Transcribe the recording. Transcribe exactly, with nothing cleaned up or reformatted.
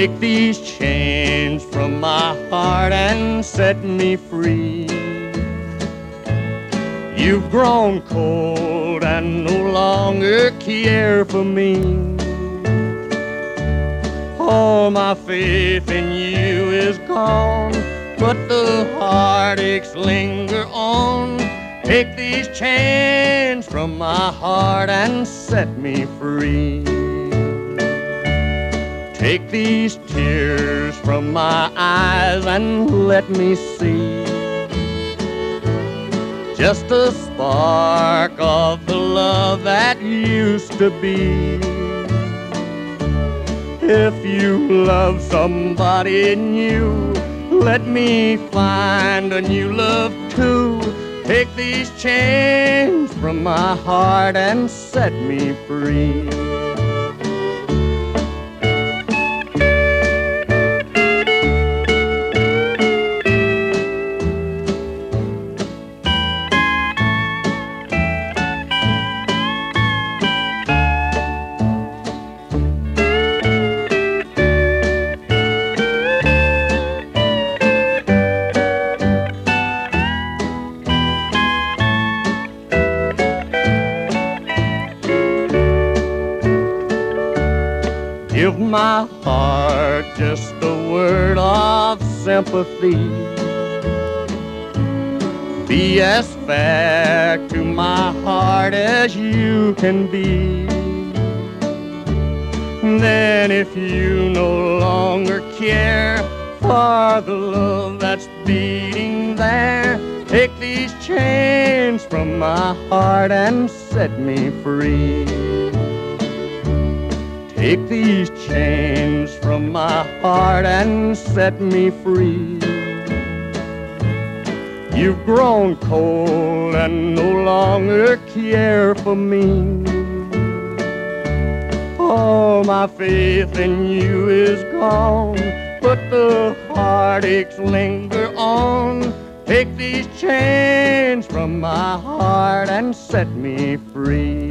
Take these chains from my heart and set me free. You've grown cold and no longer care for me. All my faith in you is gone, but the heartaches linger on. Take these chains from my heart and set me free. Take these tears from my eyes and let me see just a spark of the love that used to be. If you love somebody new, let me find a new love too. Take these chains from my heart and set me free. Give my heart just a word of sympathy. Be as fair to my heart as you can be. Then if you no longer care for the love that's beating there, take these chains from my heart and set me free. Take these chains from my heart and set me free. You've grown cold and no longer care for me. All my faith in you is gone, but the heartaches linger on. Take these chains from my heart and set me free.